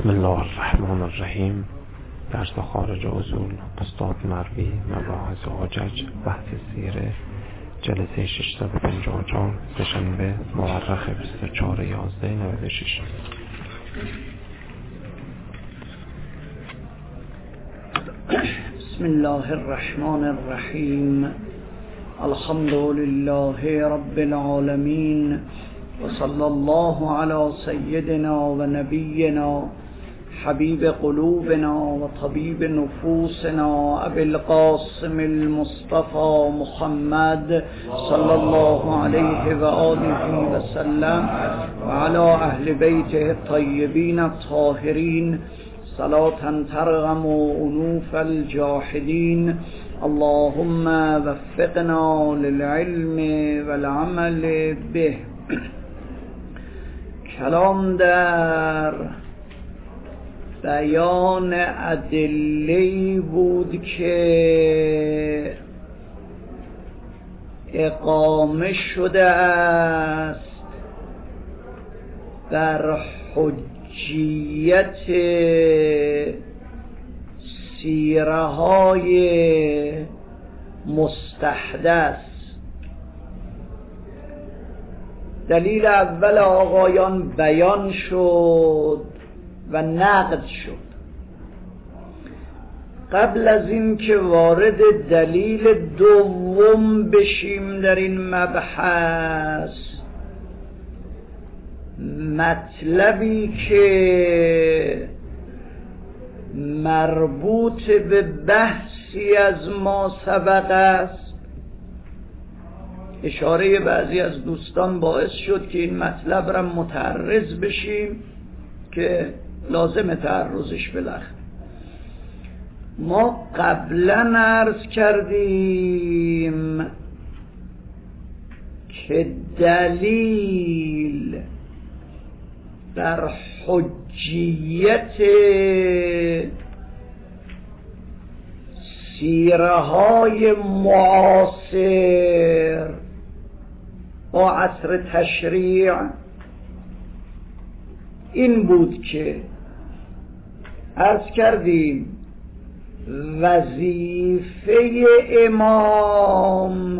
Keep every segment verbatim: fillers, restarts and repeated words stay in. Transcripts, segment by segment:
بسم الله الرحمن الرحیم. درس خارج اصول استاد مروی، مباحث حجج، بحث سیره، جلسه ششصد و پنجاه و چهار، سه‌شنبه مورخ بیست و چهار یازده نود و شش. بسم الله الرحمن الرحیم. الحمد لله رب العالمین و صلی الله علی سیدنا و نبینا حبیب قلوبنا و طبیب نفوسنا ابی القاسم المصطفى محمد صلی الله علیه و آله و سلم و علی اهل بیته الطیبین الطاهرین صلاة ترغم انوف الجاحدین. اللهم وفقنا للعلم والعمل به. کلام در بیان ادله بود که اقامه شده است بر حجیت سیره های مستحدث. دلیل اول آقایان بیان شد و نقد شد. قبل از این که وارد دلیل دوم بشیم در این مبحث، مطلبی که مربوط به بحثی از ما سبق است، اشاره بعضی از دوستان باعث شد که این مطلب را متعرض بشیم که لازم تعرضش بالاخره. ما قبلا عرض کردیم که دلیل در حجیت سیره های معاصر با عصر تشریع این بود که عرض کردیم وظیفه امام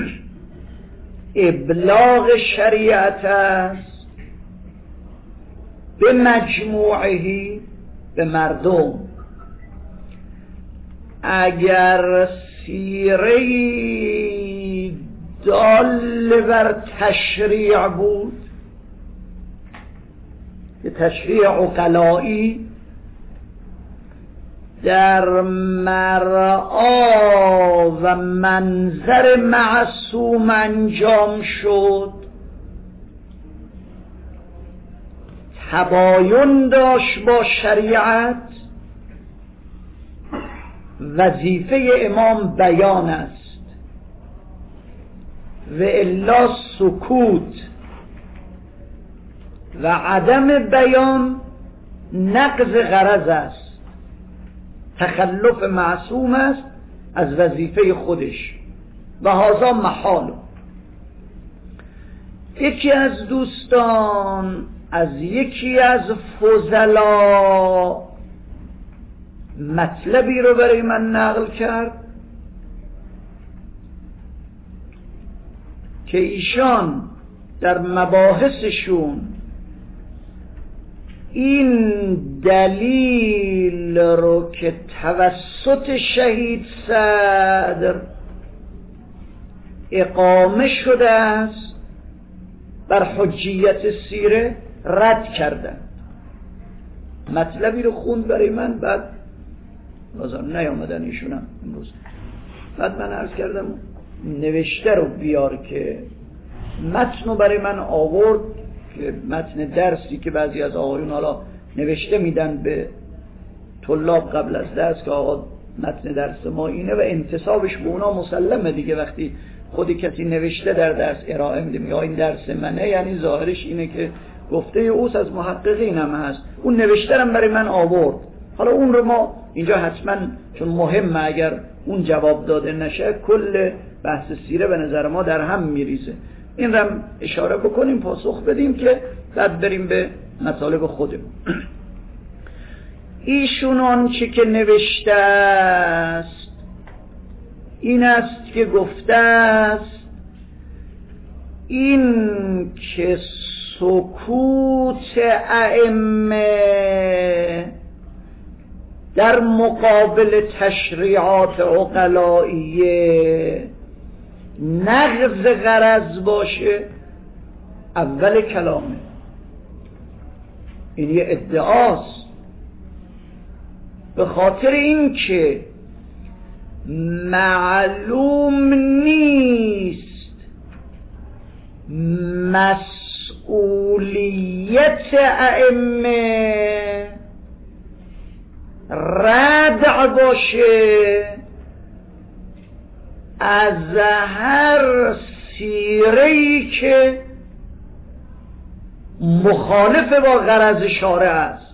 ابلاغ شریعت است به مجموعهی، به مردم. اگر سیره‌ای دال بر تشریع بود، که تشریع عقلائی در مرعا و منظر معصوم انجام شد، تباین داشت با شریعت، وظیفه امام بیان است و الا سکوت و عدم بیان نقض غرض است، تخلف معصوم است از وظیفه خودش و هذا محال. یکی از دوستان از یکی از فضلا مطلبی رو برای من نقل کرد که ایشان در مباحثشون این دلیل رو که توسط شهید صدر اقامه شده است بر حجیت سیره رد کردن. مطلبی رو خوند برای من، بعد لازم نیامدن ایشونم امروز. بعد من عرض کردم نوشته رو بیار که متن رو برای من آورد، که متن درسی که بعضی از آقایون حالا نوشته میدن به طلاب قبل از درس که آقا متن درس ما اینه و انتسابش به اونا مسلمه دیگه. وقتی خودی کسی نوشته در درس ارائه میده میگه این درس منه، یعنی ظاهرش اینه که گفته اوست، از محققین هم هست. اون نوشته رو برای من آورد. حالا اون رو ما اینجا حتما چون مهمه، اگر اون جواب داده نشه کل بحث سیره به نظر ما در هم میریزه. این رو اشاره بکنیم، پاسخ بدیم که بعد بریم به مطالب خودمون. ایشون آنچه که نوشته است این است که گفته است این که سکوت ائمه در مقابل تشریعات عقلائیه نقض غرض باشه اول کلامه. این یه ادعاست، به خاطر این که معلوم نیست مسئولیت ائمه ردع باشه از هر سیره‌ای که مخالف با غرض شارع است.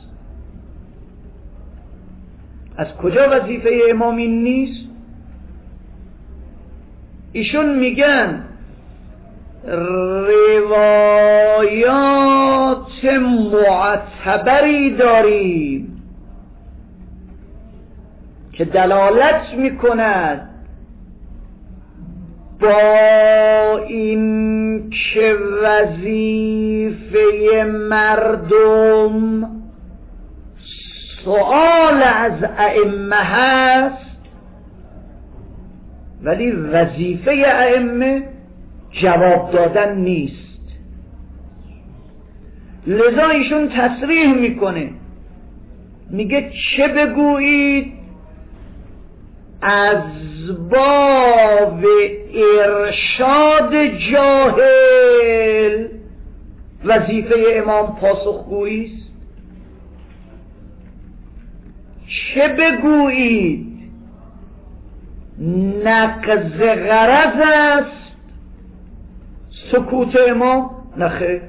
از کجا وظیفه امام این نیست؟ ایشون میگن روایات معتبری داریم که دلالت میکند با این که وظیفه مردم سؤال از ائمه هست، ولی وظیفه ائمه جواب دادن نیست. لذا ایشون تصریح میکنه، میگه چه بگویید از باب ارشاد جاهل وظیفه امام پاسخگویی است، چه بگویید نقض غرض است سکوت امام؟ نخیر،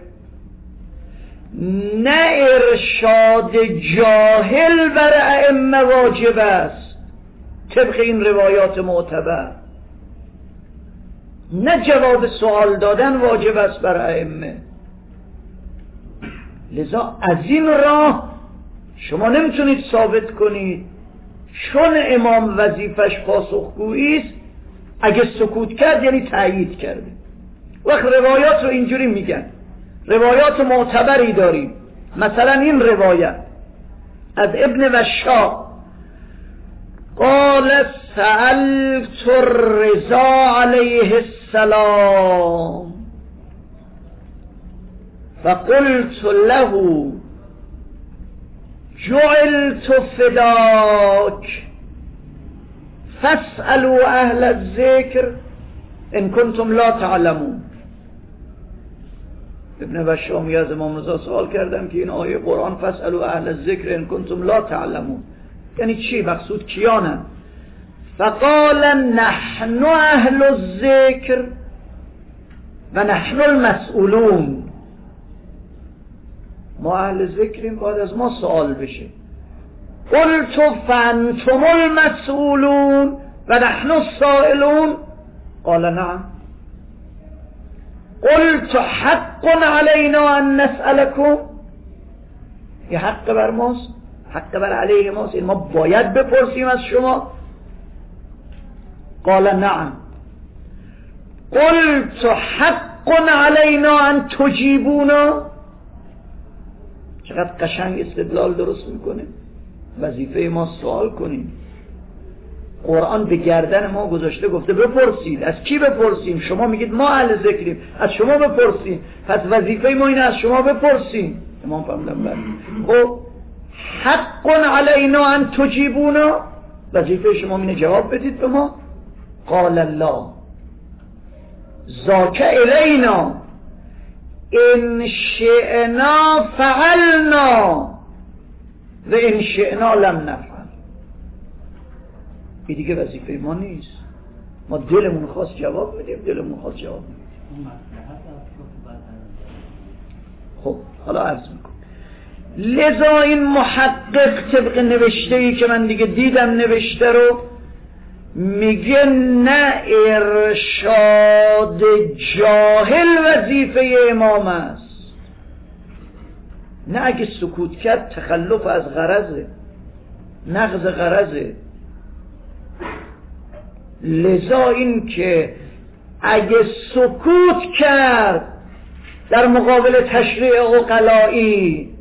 نه ارشاد جاهل بر ائمه واجب است طبق این روایات معتبر، نه جواب سوال دادن واجب است بر ائمه. لذا از این راه شما نمیتونید ثابت کنید چون امام وظیفش پاسخگویی است اگه سکوت کرد یعنی تأیید کرده. وقت روایات رو اینجوری میگن، روایات معتبری داریم، مثلا این روایت از ابن وشاق قال سألت الرضا علیه السلام فقلت له جعلت فداک فاسألوا اهل الذکر ان کنتم لا تعلمون. ابن وشامی از امام رضا سوال کردم که این آیه قرآن فاسألوا اهل الذکر ان کنتم لا تعلمون یعنی چی؟ مقصود کیانن؟ فقال نحن اهل الذکر و نحن المسئولون، ما اهل ذکریم، باید از ما سوال بشه. قلت فانتم المسئولون و نحن السائلون قال نعم. قلت حق علینا ان نسألكم، یه حق بر ماست، حق بر علیه ماست، این ما باید بپرسیم از شما؟ قال نعم. قلت حق علینا ان تجیبونا، چقدر قشنگ استدلال درست میکنه. وظیفه ما سوال کنیم. قرآن به گردن ما گذاشته گفته بپرسید. از کی بپرسیم؟ شما میگید ما اهل ذکریم، از شما بپرسیم. پس وظیفه ما اینه از شما بپرسیم. امام فرمودن بله. خب حق علینا ان تجیبونا، وظیفه شما اینه جواب بدید به ما. قال الله ذاک الینا ان شئنا فعلنا و ان شئنا لم نفعل. این دیگه وظیفه ما نیست. ما دلمون خواست جواب میدیم، دلمون خواست جواب میدیم. خب حالا عرض میکنم. لذا این محقق طبق نوشته‌ای که من دیگه دیدم نوشته رو میگه نه ارشاد جاهل وظیفه امام است، نه اگه سکوت کرد تخلف از غرضه. نقض غرضه. لذا این که اگه سکوت کرد در مقابل تشریع عقلایی،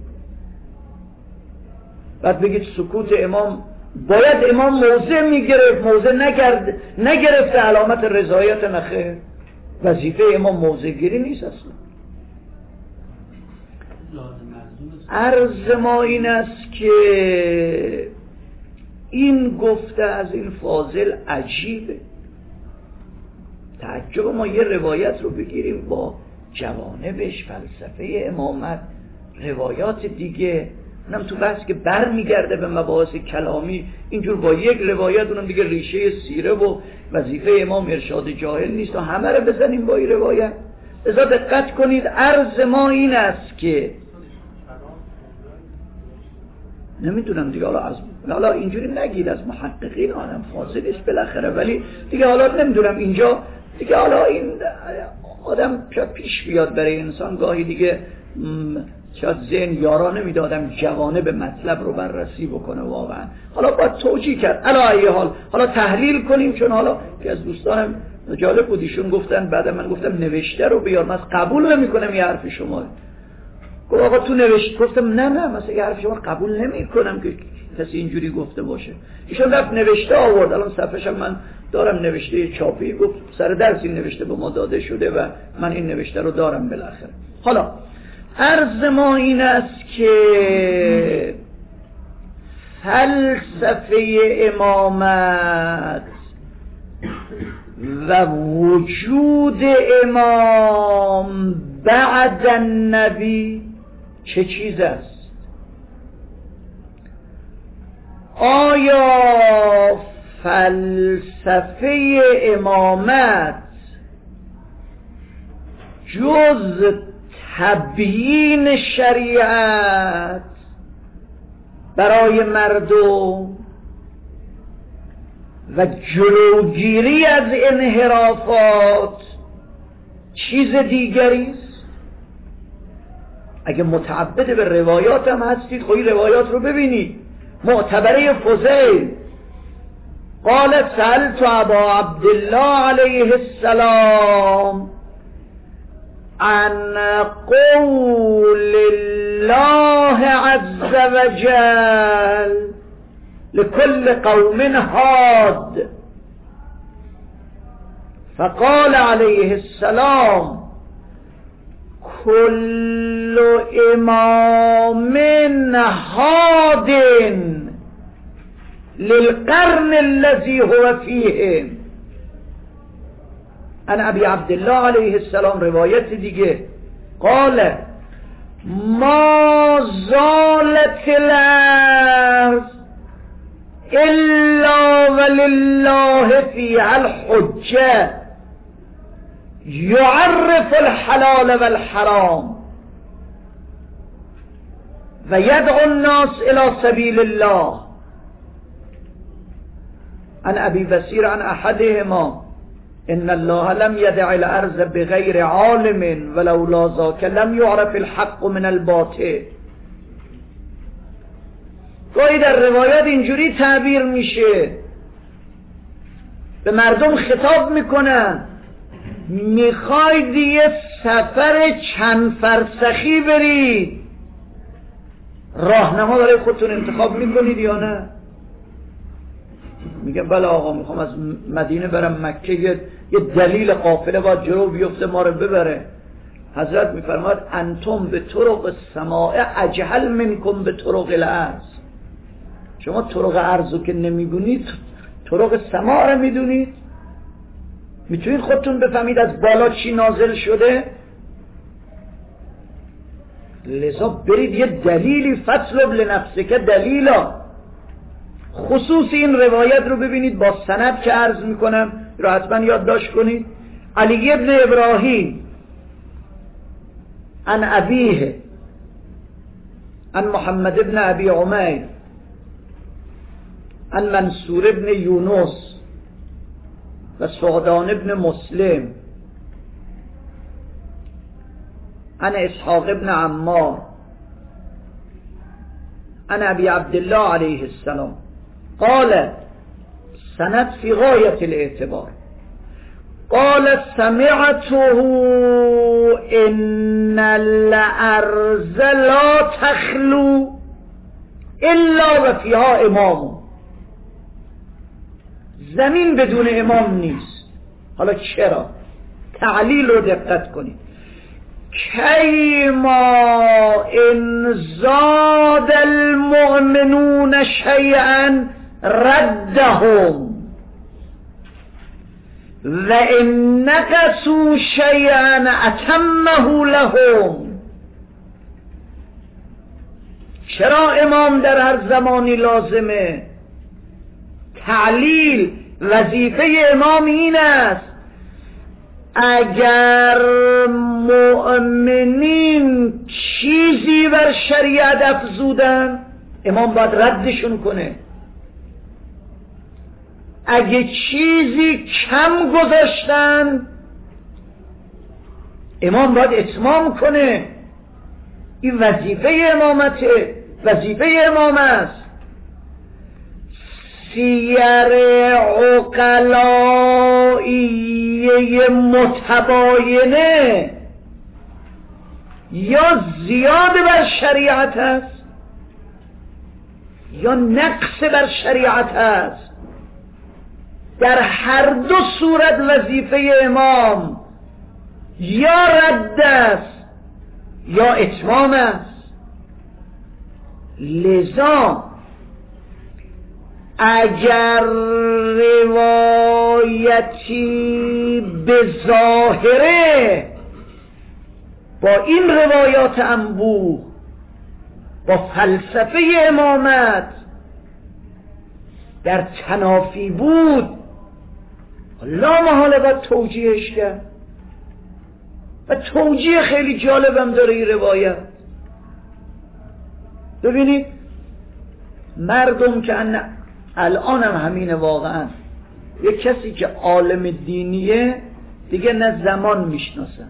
بعد بگید سکوت امام، باید امام موضع میگرفت، موضع نگرد نگرفته علامت رضایت نخیر. وظیفه امام موضع گیری نیست اصلا. عرض ما این است که این گفته از این فاضل عجیبه. تعجب ما یه روایت رو بگیریم با جوانبش، فلسفه امامت، روایات دیگه، اونم تو بحث که بر میگرده به مباحث کلامی، اینجور با یک روایت اونم دیگه ریشه سیره و وظیفه امام ارشاد جاهل نیست و همه رو بزنیم با این روایت. لذا دقت کنید، عرض ما این است که نمیدونم دیگه، حالا از حالا اینجوری نگید از محققین، آدم فاضل است بالاخره، ولی دیگه حالا نمیدونم اینجا دیگه، حالا این آدم پیش بیاد برای انسان گاهی دیگه شاید ذهن یارا نمیده آدم جوانه به مطلب رو بررسی بکنه واقعا. حالا باید توجیه کرد. علا ای حال حالا تحلیل کنیم، چون حالا که از دوستانم جالب بود ایشون گفتن، بعد من گفتم نوشته رو بیار، من قبول نمیکنم یه حرف شما. گفت آقا تو نوشت، گفتم نه نه مثلا یه حرف شما قبول نمیکنم که کسی اینجوری گفته باشه. ایشون رفت نوشته آورد، الان صفحه‌ش من دارم، نوشته چاپی، گفت سر درس این نوشته به ما داده شده و من این نوشته رو دارم بالاخره. حالا عرض ما این است که فلسفه امامت و وجود امام بعد النبی چه چیز است؟ آیا فلسفه امامت جز تبیین شریعت برای مردم و جلوگیری از انحرافات چیز دیگری است؟ اگه متعبد به روایات هم هستید، خواهی روایات رو ببینید. معتبره فضیل قال سألت ابا عبدالله علیه السلام عن قول الله عز وجل لكل قوم هاد، فقال عليه السلام كل امام هاد للقرن الذي هو فيه. عن ابی عبدالله علیه السلام روایت دیگه قال ما زالت الارض الا ولله فيها الحجه يعرف الحلال والحرام ويدعو الناس الى سبيل الله. عن ابي بصير عن احدهما ان الله لم يدع الارض بغير عالم ولولا ذاك لم يعرف الحق من الباطل. گاهی در روایات اینجوری تعبیر میشه، به مردم خطاب میکنن میخواید یه سفر چند فرسخی برید، راهنما برای خودتون انتخاب میکنید یا نه؟ میگم بله آقا میخوام از مدینه برم مکه، یه دلیل قافله باید جلو بیفته ما رو ببره. حضرت میفرماید انتم به طرق السماء اجهل منکم به طرق الارض. شما طرق ارضو که نمیدونید، طرق سماء رو میدونید؟ میتونید خودتون بفهمید از بالا چی نازل شده؟ لذا برید یه دلیلی فصل لنفسه که دلیلا خصوص این روایت رو ببینید با سند که عرض میکنم رو حتما یادداشت کنید. علی ابن ابراهیم عن ابیه عن محمد ابن ابی عمیر عن منصور ابن یونس و سعدان ابن مسلم عن اسحاق ابن عمار عن ابی عبدالله علیه السلام قال سند فی غایت الاعتبار قال سمعته ان الارض لا تخلو الا و فیها امام. زمین بدون امام نیست. حالا چرا؟ تعلیل رو دقت کنید. کیما ان زاد المؤمنون شیئا ردهم و ان نقصوا شیئا اتمه لهم. چرا امام در هر زمانی لازمه؟ تعلیل وظیفه امام این است اگر مؤمنین چیزی بر شریعت افزودن امام باید ردشون کنه. اگه چیزی کم گذاشتن امام باید اتمام کنه. این وظیفه امامته، وظیفه امام است. سیر عقلائیه متباینه یا زیاد بر شریعت است یا نقص بر شریعت است. در هر دو صورت وظیفه امام یا رد است یا اتمام است. لذا اگر روایتی به ظاهره با این روایات انبوه با فلسفه امامت در تنافی بود لا محاله باید توجیهش کرد. و توجیه خیلی جالبم داره این روایت. ببینید مردم که الان هم همینه واقعا، یک کسی که عالم دینیه دیگه نه زمان میشناسن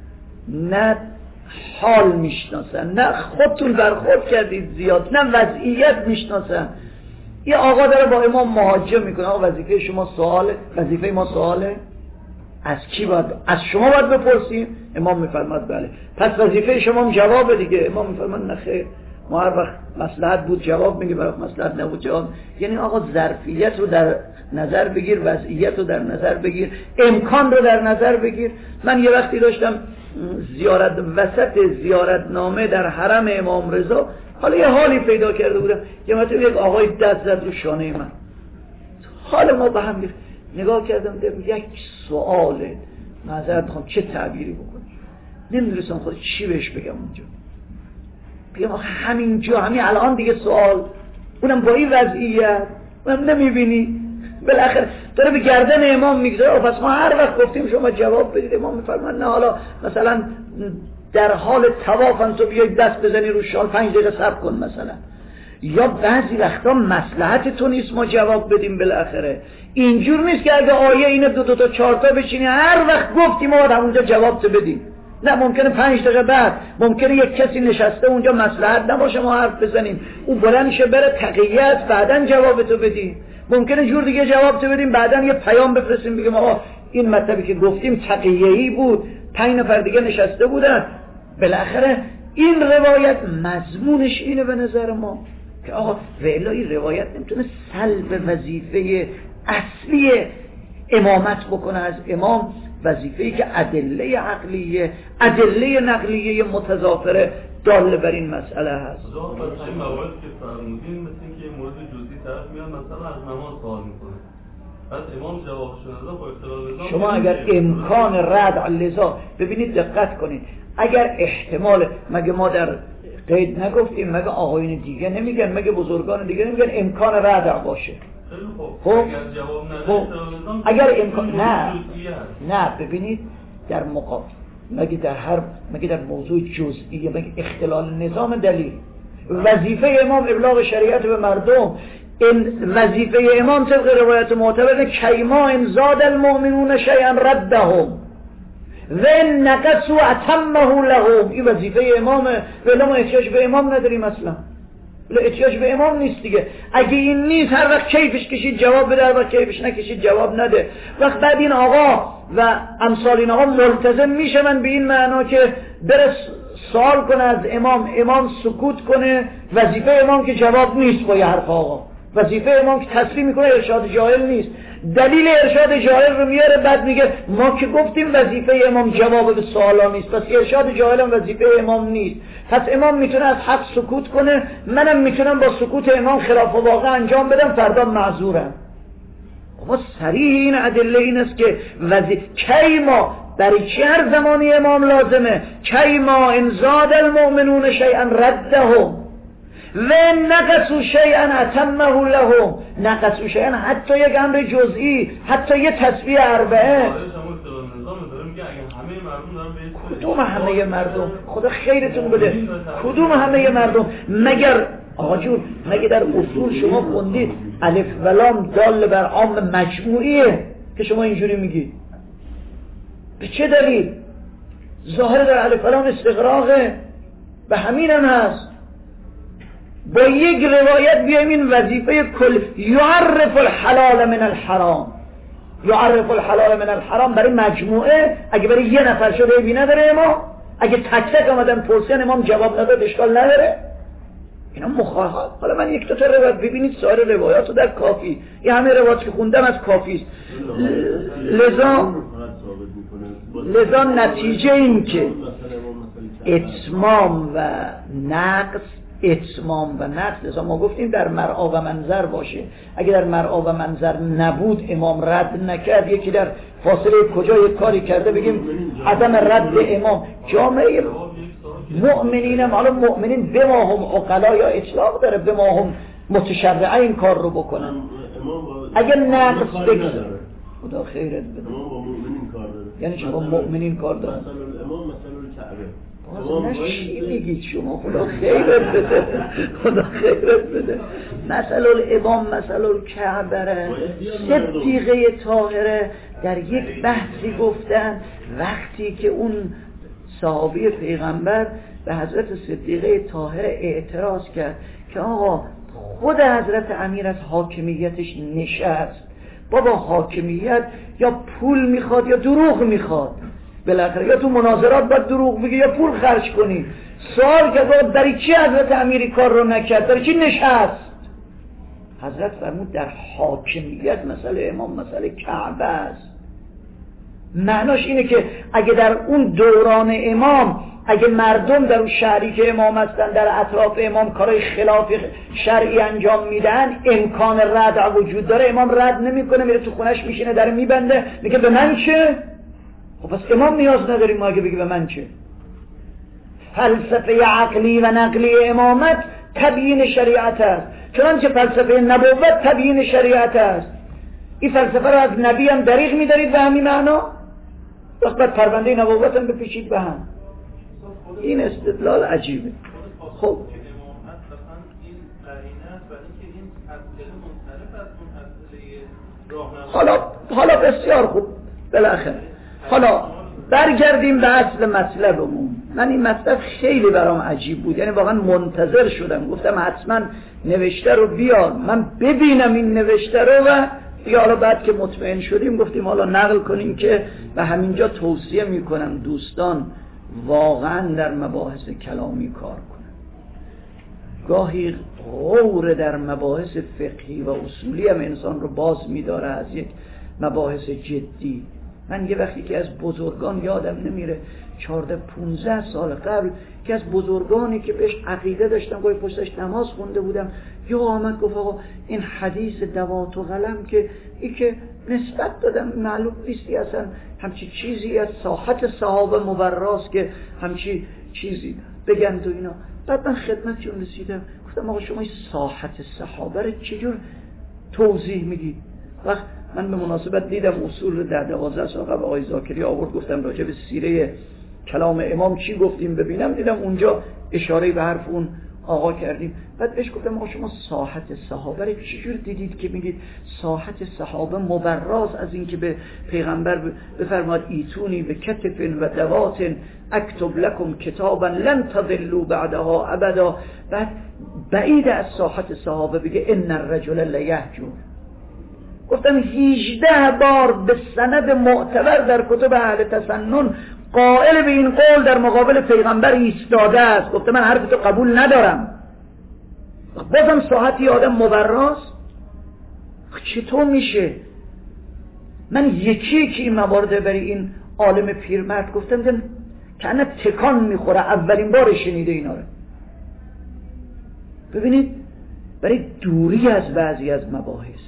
نه حال میشناسن نه خودتون برخورد کردید زیاد نه وضعیت میشناسن. یه آقا داره با امام مهاجم میکنه آقا وظیفه شما سواله، وظیفه ما سواله، از کی باید؟ از شما باید بپرسیم. امام میفرماد بله. پس وظیفه شما هم جواب دیگه. امام میفرماد نه خیر، ما هر وقت مصلحت بود جواب میگه، برای مصلحت نبود جواب. یعنی آقا ظرفیت رو در نظر بگیر، وضعیت رو در نظر بگیر، امکان رو در نظر بگیر. من یه وقتی داشتم زیارت وسط زیارتنامه در حرم امام رضا، حالا یه حالی پیدا کرده بودم، یه مرتبه یک آقای دست زد رو شانه من، حال ما به هم نگاه کردم دیدم یک سواله، معذرت میخوام چه تعبیری بکنم، نمیدونستم خود چی بهش بگم اونجا. بگم آخه همینجا همین الان دیگه سوال، اونم با این وضعیت، اونم نمیبینی بالاخره داره به گردن امام میگذاره. پس ما هر وقت گفتیم شما جواب بدید، امام میفرمان نه حالا مثلا در حال طوافن تو بیای دست بزنی رو شال پنج دقیقه صبر کن مثلا، یا بعضی وقتا مصلحت تو نیست ما جواب بدیم. بالاخره اینجور نیست که اگه آیه اینه دو دو تا چهار تا بچینی هر وقت گفتیم ما باید همونجا جواب تو بدیم. نه، ممکنه پنج دقیقه بعد ممکنه یک کسی نشسته اونجا مصلحت نباشه ما حرف بزنیم، اون بلند شه بره تقیت بعدن جواب تو بدیم. ممکنه جور دیگه جواب تو بدیم بعدن یه پیام بفرستیم بگیم آقا این مطلبی که گفتیم تقیه‌ای بود، پنج نفر دیگه نشسته بودن. بالاخره این روایت مضمونش اینه به نظر ما که آقا ولی این روایت نمیتونه سلب وظیفه اصلی امامت بکنه از امام، وظیفه‌ای که ادله عقلیه ادله نقلیه متضافره داله بر این مسئله هست. خدا این موارد که فرمودین مثل اینکه مورد جزئی طرف میاد مثلا از نماز سوال میکنه، بعد امام جوابشون داد با اختلال نظام. شما اگر امکان رد لذا ببینید دقت کنید، اگر احتمال، مگه ما در قید نگفتیم، مگه آقایون دیگه نمیگن، مگه بزرگان دیگه نمیگن امکان رد باشه؟ خب اگر جواب نده اگر امکان نه نه ببینید در مقابل مگه در هر مگه در موضوع جزئی مگه اختلال نظام دلیل، وظیفه امام ابلاغ شریعت به مردم. این وظیفه امام طبق روایت معتبر کیما ان زاد المؤمنون شیئا ردهم و ان نقصوا اتمه لهم. این وظیفه امامه، ولی ما احتیاج به امام نداریم اصلا. ولی احتیاج به امام نیست دیگه. اگه این نیست هر وقت کیفش کشید جواب بده، هر وقت کیفش نکشید جواب نده. وقت بعد این آقا و امثال این آقا ملتزم میشن به این معنا که بره سوال کنه از امام، امام سکوت کنه. وظیفه امام که جواب نیست با یه حرف آقا، وظیفه امام که تسلیم میکنه، ارشاد جاهل نیست. دلیل ارشاد جاهل رو میاره بعد میگه ما که گفتیم وظیفه امام جواب به سوالا نیست، پس ارشاد جاهل هم وظیفه امام نیست. پس امام میتونه از حق سکوت کنه، منم میتونم با سکوت امام خلاف واقع انجام بدم، فردا معذورم. اما صریح این ادله این است که وظیفه کی ما برای چه هر زمانی امام لازمه، کی ما ان زاد المؤمنون شیئا ردهم و نقصوا شیئا اتمه لهم. نقصوا شیئا حتی یک امر جزئی، حتی یه تسبیح اربعه. کدوم همه مردم؟ خدا خیرتون بده. کدوم همه مردم؟ مگر آقا جون مگه در اصول شما خوندید الف و لام دال بر عام مجموعیه که شما اینجوری میگید؟ به چه دلیل؟ ظاهر در الف و لام استغراقه، به همین هم هست. با یک روایت بیایم این وظیفه کل یعرف الحلال من الحرام، یعرف الحلال من الحرام برای مجموعه. اگه برای یه نفر شده ایبی نداره امام، اگه تک تک آمدن پرسیدن امام جواب نداد اشکال نداره. اینا مخالفت. حالا من یک تا تا روایت ببینید، سایر روایات رو در کافی، این همه روایت که خوندم از کافی است. لذا لذا نتیجه این که اتمام و نقص، اتمام و نقص، لذا ما گفتیم در مرعا و منظر باشه. اگه در مرعا و منظر نبود امام رد نکرد، یکی در فاصله کجا یک کاری کرده بگیم عدم رد امام. جامعه مؤمنین هم، حالا مؤمنین به ما هم عقلا یا اطلاق داره، به ما هم متشرعه این کار رو بکنن. اگه نقص بگذاره خدا خیرت بده. امام با مؤمنین کار داره. یعنی چه با مؤمنین کار داره؟ مثلا امام مثلا کعبه. باز نشی میگید شما، خدا خیرت بده، خدا خیرت بده. مثل الامام مثل الکعبه. صدیقه طاهره در یک بحثی گفتن وقتی که اون صحابی پیغمبر به حضرت صدیقه طاهره اعتراض کرد که آقا خود حضرت امیر از حاکمیتش نشست، بابا حاکمیت یا پول میخواد یا دروغ میخواد، بالاخره یا تو مناظرات باید دروغ بگی یا پول خرج کنی. سوال کرد برای چی حضرت امیری کار رو نکرد، برای چی نشست؟ حضرت فرمود در حاکمیت مسئله امام مسئله کعبه است. معناش اینه که اگه در اون دوران امام، اگه مردم در اون شهری که امام هستن در اطراف امام کارهای خلاف شرعی انجام میدن، امکان رد وجود داره، امام رد نمیکنه، میره تو خونش میشینه در میبنده، میگه به من چه؟ خب پس امام نیاز نداریم ما اگه بگی به من چه. فلسفه عقلی و نقلی امامت تبیین شریعت است، چنانچه فلسفه نبوت تبیین شریعت است. این فلسفه رو از نبی هم دریغ میدارید به همین معنا، وقت بعد پرونده نبوت هم بپیچید به هم. این استدلال عجیبه. خب حالا حالا بسیار خوب، بالاخره حالا برگردیم به اصل مطلبمون. من این مطلب خیلی برام عجیب بود، یعنی واقعا منتظر شدم، گفتم حتما نوشته رو بیار من ببینم این نوشته رو، و دیگه حالا بعد که مطمئن شدیم گفتیم حالا نقل کنیم که به همینجا توصیه میکنم دوستان واقعا در مباحث کلامی کار کنن. گاهی غور در مباحث فقهی و اصولی هم انسان رو باز میداره از یک مباحث جدی. من یه وقتی که از بزرگان یادم نمیره چهارده پونزده سال قبل که از بزرگانی که بهش عقیده داشتم گاهی پشتش نماز خونده بودم، یا آمد گفت آقا این حدیث دوات و قلم که ای که نسبت دادم معلوم نیستی اصلا همچی چیزی از ساحت صحابه مبراست که همچی چیزی بگند و اینا. بعد من خدمتشون رسیدم گفتم آقا شما این ساحت صحابه رو چجور توضیح میدید؟ وقت من به مناسبت دیدم اصول در دوازده سال قبل آقای زاکری آورد، گفتم راجع به سیره کلام امام چی گفتیم ببینم، دیدم اونجا اشاره به حرف اون آقا کردیم. بعد بهش گفتم آقا شما ساحت صحابه رو چجور دیدید که میگید ساحت صحابه مبراز از این که به پیغمبر بفرماد ایتونی به کتف و دوات اکتب لکم کتابا لن تضلوا بعدها ابدا. بعد بعید از ساحت صحابه بگه ان الرجل لیهجر. گفتم هجده بار به سند معتبر در کتب اهل تسنن قائل به این قول در مقابل پیغمبر ایستاده است، گفته من حرف تو قبول ندارم. بازم ساحتی آدم مبراست. چطور میشه؟ من یکی یکی این موارد برای این عالم پیرمرد گفتم که کنه تکان میخوره، اولین بار شنیده اینا رو. ببینید برای دوری از بعضی از مباحث،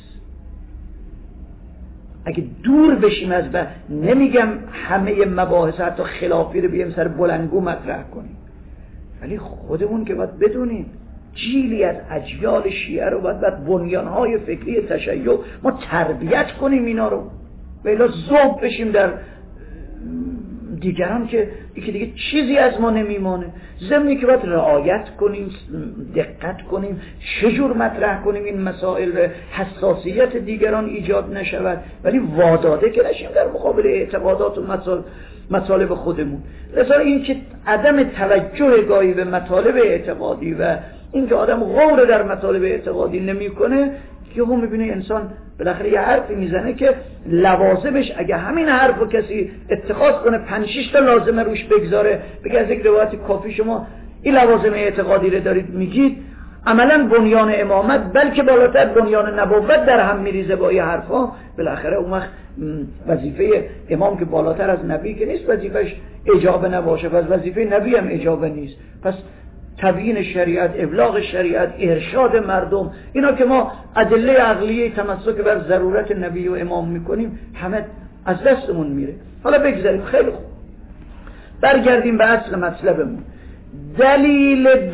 اگه دور بشیم از بعض، نمیگم همه مباحث حتی خلافی رو بیایم سر بلندگو مطرح کنیم، ولی خودمون که باید بدونیم جیلی از اجیال شیعه رو باید باید بنیانهای فکری تشیع ما تربیت کنیم اینا رو، و الا ذوب بشیم در دیگران که دیگه, دیگه چیزی از ما نمیمانه. ضمنی که باید رعایت کنیم، دقت کنیم چجور مطرح کنیم این مسائل، حساسیت دیگران ایجاد نشود، ولی واداده که نشیم در مقابل اعتقادات و مطالب خودمون. لذا این که عدم توجه گاهی به مطالب اعتقادی و این که آدم غور در مطالب اعتقادی نمیکنه، که هم میبینه انسان بالاخره یه حرفی میزنه که لوازمش اگه همین حرفو کسی اتخاذ کنه پنج شش تا لازمه روش بگذاره، بگه از یک روایت کافی شما این لوازم اعتقادی رو دارید میگید، عملا بنیان امامت بلکه بالاتر بنیان نبوت در هم میریزه با این حرفا. بالاخره اون وقت وظیفه امام که بالاتر از نبی که نیست، وظیفش اجابه نباشه، پس وظیفه نبی هم اجابه نیست. پس تبیین شریعت، ابلاغ شریعت، ارشاد مردم، اینا که ما ادله عقلیه تمسک بر ضرورت نبی و امام میکنیم همه از دستمون میره. حالا بگذاریم، خیلی خوب برگردیم به اصل مطلبمون. دلیل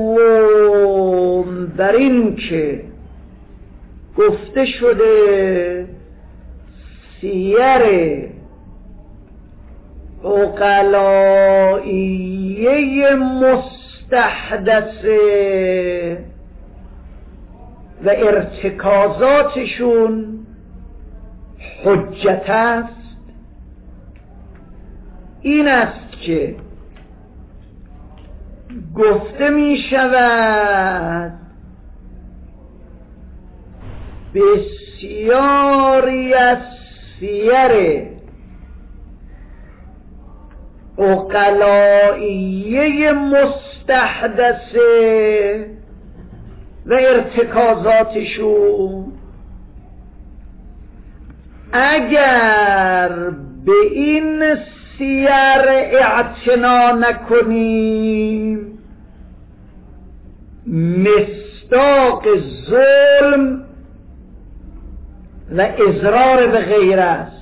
دوم بر این که گفته شده سیر عقلائیه مستحدثه و ارتکازاتشون حجت است، این است که گفته می شود بسیاری از سیر عقلائیه مستحدثه و ارتکازاتشون اگر به این سیر اعتنا نکنیم مصداق ظلم و اضرار به غیر است.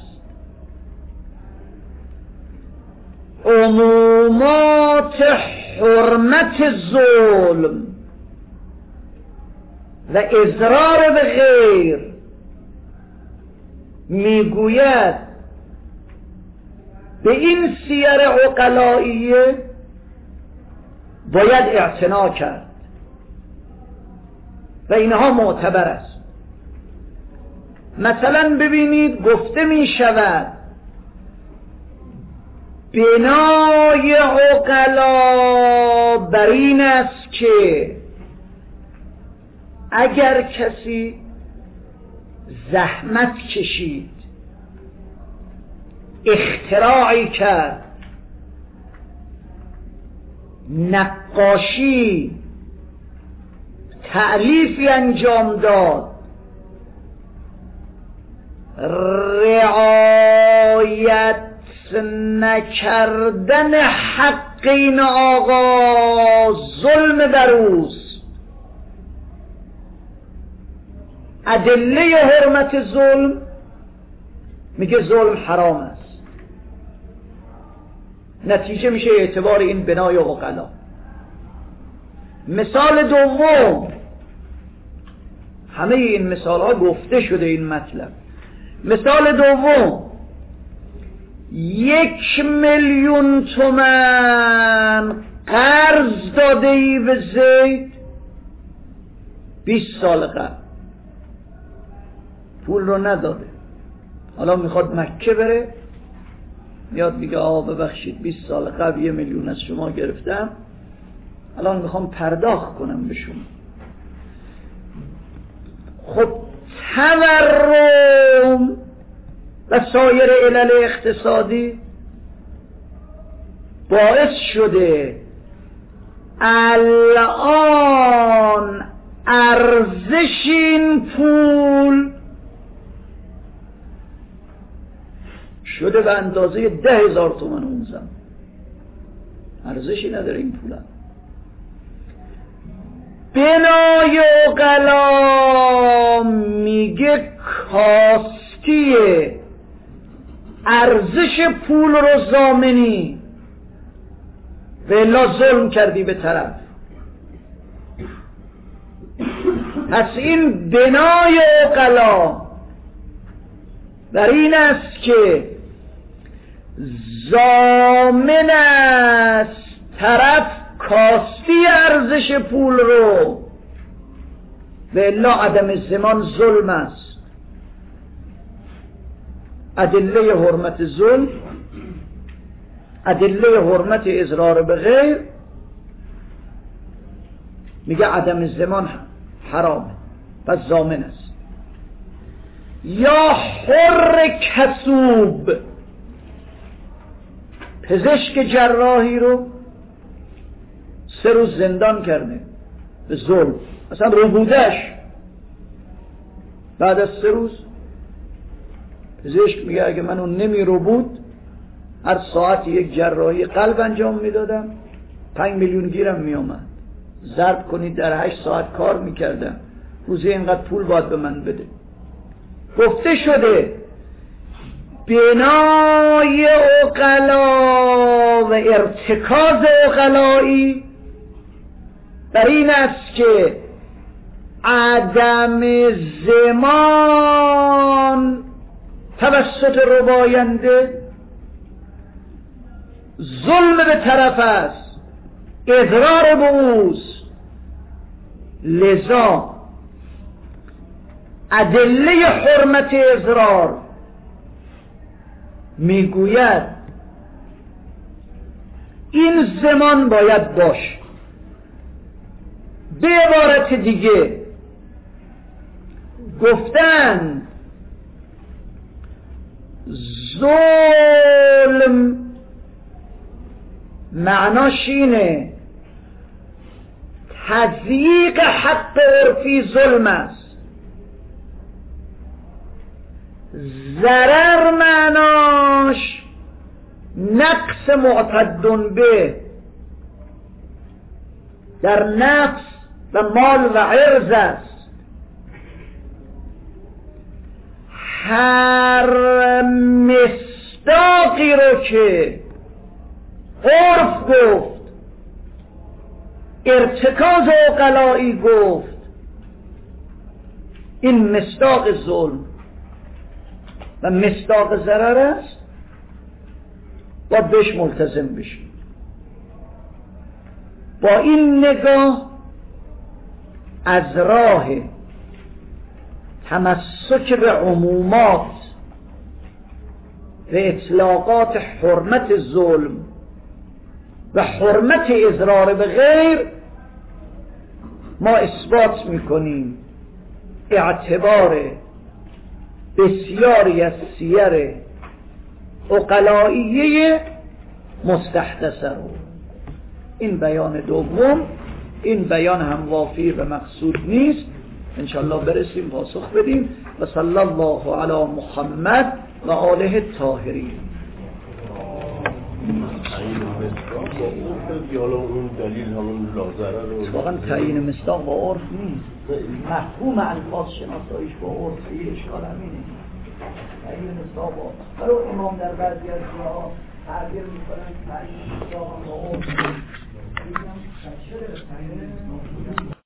عمومات حرمت ظلم و اضرار به غیر میگوید به این سیر عقلائیه باید اعتنا کرد و اینها معتبر است. مثلا ببینید گفته می شود بنای عقلا بر این است که اگر کسی زحمت کشید، اختراعی کرد، نقاشی، تألیفی انجام داد، رعایت نکردن حق این آقا ظلم بر اوست، ادله حرمت ظلم میگه ظلم حرام است، نتیجه میشه اعتبار این بنای عقلا. مثال دوم، همه این مثال ها گفته شده این مطلب. مثال دوم، یک میلیون تومن قرض داده ای به زید بیست سال قبل، پول رو نداده، حالا میخواد مکه بره، میاد میگه آقا ببخشید بیست سال قبل یه میلیون از شما گرفتم، الان میخوام پرداخت کنم به شما. خب تورم و سایر علل اقتصادی باعث شده الان ارزش این پول شده به اندازه ده هزار تومن اون زمان. ارزشی نداره این پول. بنای عقلا میگه کاستیه ارزش پول رو ضامنی و الا ظلم کردی به طرف. پس این بنای عقلا بر این است که ضامن است طرف کاستی ارزش پول رو و الا عدم ضمان ظلم است. ادله حرمت ظلم، ادله حرمت اضرار به غیر، میگه عدم ضمان حرامه پس ضامن است. یا حر کسوب، پزشک جراحی رو سه روز زندان کرده به ظلم، اصلا ربودش. بعد از سه روز پزشک میگه اگه من اون نمی ربود هر ساعت یک جراحی قلب انجام میدادم پنج میلیون گیرم میامد. ضرب کنید در هشت ساعت کار میکردم، روزی اینقدر پول باید به من بده. گفته شده بنای عقلا و ارتکاز عقلایی بر این است که عدم ضمان توسط رباینده ظلم به طرف است، اضرار به اوست. لذا ادله حرمت اضرار میگوید این ضمان باید باشه. به عبارت دیگه گفتن ظلم معناش اینه تضییق حق عرفی ظلم است. ضرر معناش نقص معتد به در نفس و مال و عرض است. هر مصداقی رو که عرف گفت، ارتکاز عقلایی گفت، این مصداق ظلم و مصداق ضرر است، باید بهش ملتزم بشیم. با این نگاه از راه تمسک به عمومات و اطلاقات حرمت ظلم و حرمت اضرار به غیر ما اثبات میکنیم اعتبار بسیاری از سیر عقلائیه مستحدثه رو. این بیان دوم، این بیان هم وافی به مقصود نیست. انشالله برسیم پاسخ بدیم. و صلی الله علی محمد و آله الطاهرین. اون دلیل همون لازره رو واقعا تعیین مصداق با عرف نیست، مفهوم الفاظ شناساییش با عرف یه اشکال همینه. تعیین مصداق با برای امام در بعضی از جاها تعبیر میکنن تعیین مصداق با عرف.